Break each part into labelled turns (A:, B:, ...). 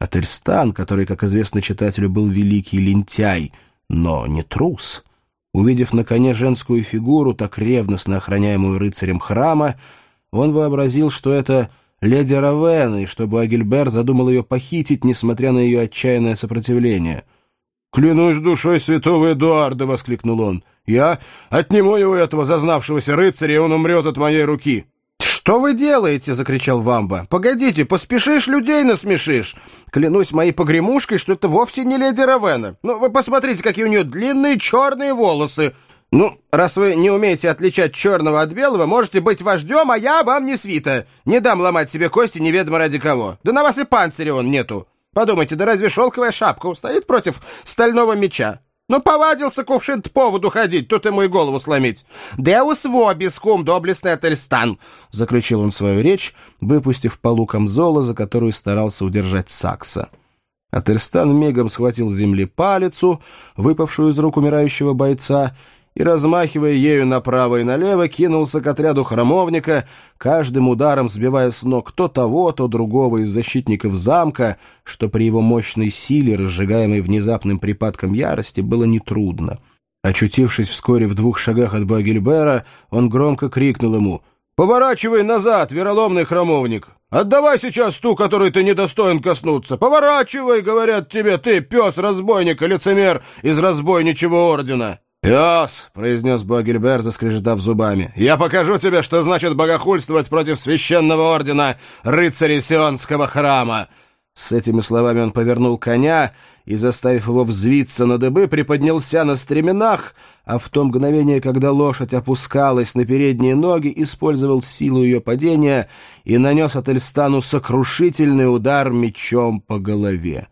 A: Ательстан, который, как известно читателю, был великий лентяй, но не трус, увидев на коне женскую фигуру, так ревностно охраняемую рыцарем храма, он вообразил, что это леди Равенна, и что Буагильбер задумал ее похитить, несмотря на ее отчаянное сопротивление. «Клянусь душой святого Эдуарда!» — воскликнул он. «Я отниму его, этого зазнавшегося рыцаря, и он умрет от моей руки!» «Что вы делаете?» — закричал Вамба. «Погодите, поспешишь, людей насмешишь! Клянусь моей погремушкой, что это вовсе не леди Равенна. Ну, вы посмотрите, какие у нее длинные черные волосы! Ну, раз вы не умеете отличать черного от белого, можете быть вождем, а я вам не свита. Не дам ломать себе кости неведомо ради кого. Да на вас и панциря он нету. Подумайте, да разве шелковая шапка устоит против стального меча? Ну, повадился кувшин по воду ходить, тут ему и голову сломить. «Деус вобис хум доблестный Ательстан», — заключил он свою речь, выпустив полу камзола, за которую старался удержать Сакса. Ательстан мигом схватил с земли палицу, выпавшую из рук умирающего бойца, и, размахивая ею направо и налево, кинулся к отряду храмовника, каждым ударом сбивая с ног то того, то другого из защитников замка, что при его мощной силе, разжигаемой внезапным припадком ярости, было нетрудно. Очутившись вскоре в 2 шагах от Буагильбера, он громко крикнул ему: «Поворачивай назад, вероломный храмовник! Отдавай сейчас ту, которой ты недостоин коснуться! Поворачивай, говорят тебе, ты, пес-разбойник и лицемер из разбойничьего ордена!» «Пес!» — произнес Буагильбер, заскрежетав зубами. «Я покажу тебе, что значит богохульствовать против священного ордена рыцарей Сионского храма!» С этими словами он повернул коня и, заставив его взвиться на дыбы, приподнялся на стременах, а в то мгновение, когда лошадь опускалась на передние ноги, использовал силу ее падения и нанес Ательстану сокрушительный удар мечом по голове.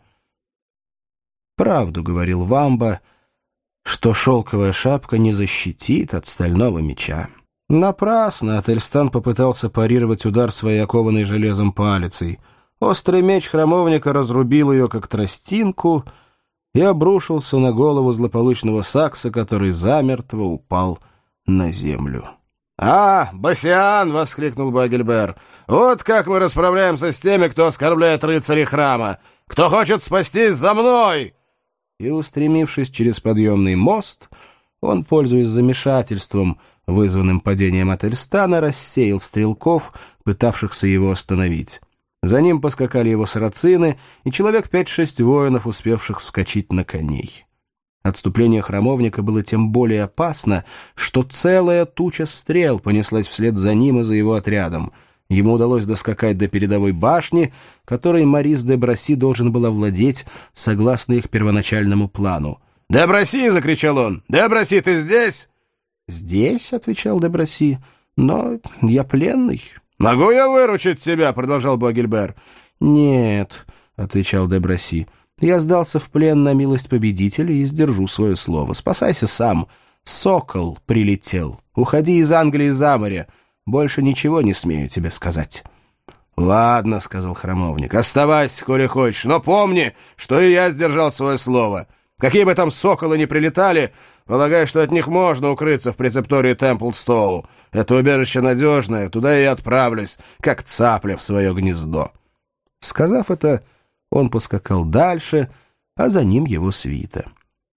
A: «Правду, — говорил Вамба, — что шелковая шапка не защитит от стального меча». Напрасно Ательстан попытался парировать удар своей окованной железом палицей. Острый меч храмовника разрубил ее, как тростинку, и обрушился на голову злополучного Сакса, который замертво упал на землю. «А, Басиан!» — воскликнул Буагильбер. «Вот как мы расправляемся с теми, кто оскорбляет рыцарей храма! Кто хочет спастись, за мной!» И, устремившись через подъемный мост, он, пользуясь замешательством, вызванным падением Ательстана, рассеял стрелков, пытавшихся его остановить. За ним поскакали его сарацины и человек 5-6 воинов, успевших вскочить на коней. Отступление храмовника было тем более опасно, что целая туча стрел понеслась вслед за ним и за его отрядом. Ему удалось доскакать до передовой башни, которой Морис де Браси должен был овладеть согласно их первоначальному плану. «Де Браси!» — закричал он. «Де Браси, ты здесь?» «Здесь», — отвечал де Браси, — «но я пленный». «Могу я выручить тебя?» — продолжал Буагильбер. «Нет», — отвечал де Браси, — «я сдался в плен на милость победителя и сдержу свое слово. Спасайся сам. Сокол прилетел. Уходи из Англии за море. Больше ничего не смею тебе сказать». «Ладно», — сказал храмовник, — «оставайся, коли хочешь, но помни, что и я сдержал свое слово. Какие бы там соколы ни прилетали, полагаю, что от них можно укрыться в прецептории Темплстоу. Это убежище надежное, туда я и отправлюсь, как цапля в свое гнездо». Сказав это, он поскакал дальше, а за ним его свита.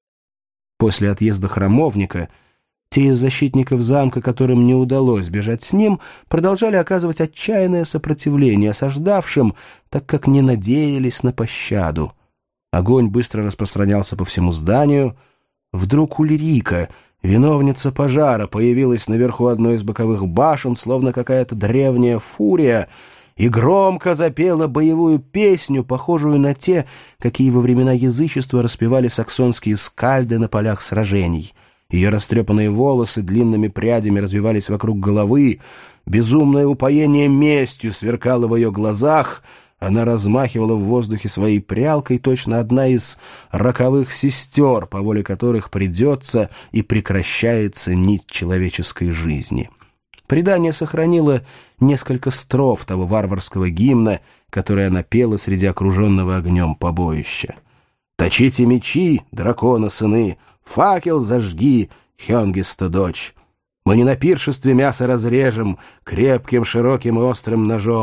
A: После отъезда храмовника те из защитников замка, которым не удалось бежать с ним, продолжали оказывать отчаянное сопротивление осаждавшим, так как не надеялись на пощаду. Огонь быстро распространялся по всему зданию. Вдруг Ульрика, виновница пожара, появилась наверху одной из боковых башен, словно какая-то древняя фурия, и громко запела боевую песню, похожую на те, какие во времена язычества распевали саксонские скальды на полях сражений. Ее растрепанные волосы длинными прядями развивались вокруг головы, безумное упоение местью сверкало в ее глазах, она размахивала в воздухе своей прялкой, точно одна из роковых сестер, по воле которых придется и прекращается нить человеческой жизни. Предание сохранило несколько строф того варварского гимна, который она пела среди окруженного огнем побоища. «Точите мечи, дракона сыны, факел зажги, Хёнгиста дочь. Мы не на пиршестве мясо разрежем крепким, широким и острым ножом.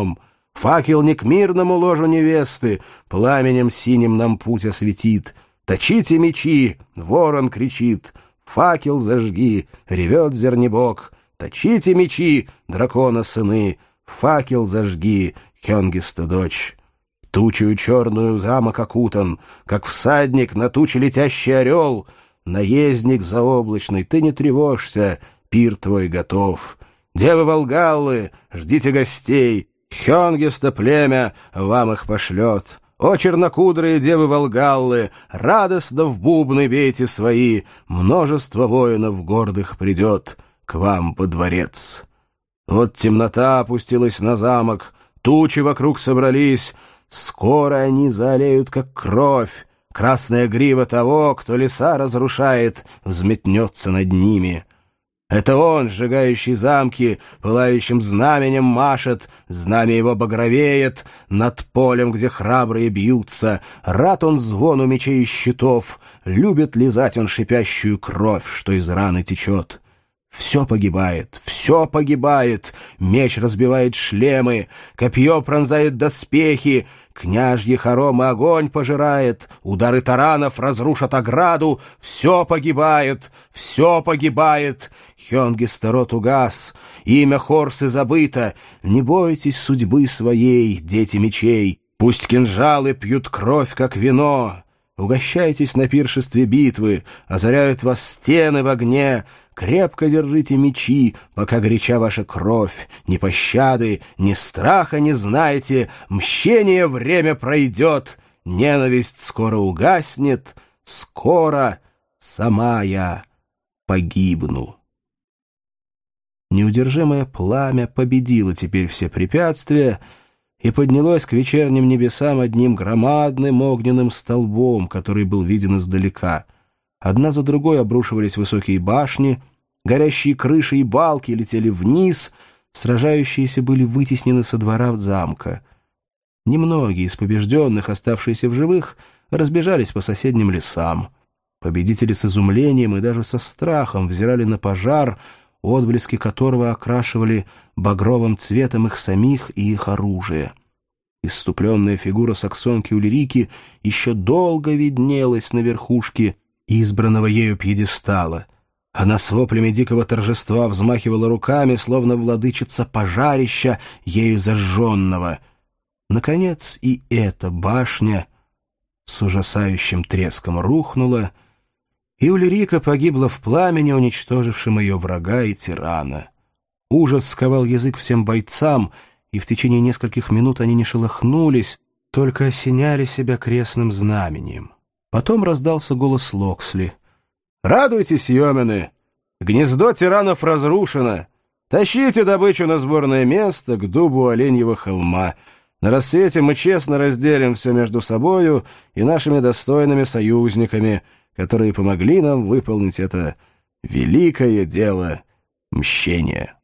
A: Факел не к мирному ложу невесты, пламенем синим нам путь осветит. Точите мечи, ворон кричит, факел зажги, ревет зернебок. Точите мечи, дракона сыны, факел зажги, Хёнгиста дочь. Тучью черную замок окутан, как всадник на туче летящий орел. Наездник заоблачный, ты не тревожься, пир твой готов. Девы Волгаллы, ждите гостей, Хёнгиста племя вам их пошлет. О, чернокудрые девы Волгаллы, радостно в бубны бейте свои, множество воинов гордых придет к вам во дворец. Вот темнота опустилась на замок, тучи вокруг собрались, скоро они заолеют, как кровь. Красная грива того, кто леса разрушает, взметнется над ними. Это он, сжигающий замки, пылающим знаменем машет, знамя его багровеет над полем, где храбрые бьются. Рад он звону мечей и щитов, любит лизать он шипящую кровь, что из раны течет. Все погибает, меч разбивает шлемы, копье пронзает доспехи, княжьи хоромы огонь пожирает, удары таранов разрушат ограду, все погибает, Хёнгиста род угас, имя Хорсы забыто, не бойтесь судьбы своей, дети мечей, пусть кинжалы пьют кровь, как вино, угощайтесь на пиршестве битвы, озаряют вас стены в огне. Крепко держите мечи, пока горяча ваша кровь. Ни пощады, ни страха не знаете. Мщение время пройдет. Ненависть скоро угаснет. Скоро сама я погибну. Неудержимое пламя победило теперь все препятствия и поднялось к вечерним небесам одним громадным огненным столбом, который был виден издалека. Одна за другой обрушивались высокие башни, горящие крыши и балки летели вниз, сражающиеся были вытеснены со двора замка. Немногие из побежденных, оставшиеся в живых, разбежались по соседним лесам. Победители с изумлением и даже со страхом взирали на пожар, отблески которого окрашивали багровым цветом их самих и их оружие. Исступленная фигура саксонки Ульрики еще долго виднелась на верхушке избранного ею пьедестала. Она с воплями дикого торжества взмахивала руками, словно владычица пожарища, ею зажженного. Наконец и эта башня с ужасающим треском рухнула, и Ульрика погибла в пламени, уничтожившем ее врага и тирана. Ужас сковал язык всем бойцам, и в течение нескольких минут они не шелохнулись, только осеняли себя крестным знамением. Потом раздался голос Локсли. «Радуйтесь, йомены! Гнездо тиранов разрушено! Тащите добычу на сборное место к дубу Оленьего холма. На рассвете мы честно разделим все между собою и нашими достойными союзниками, которые помогли нам выполнить это великое дело мщения».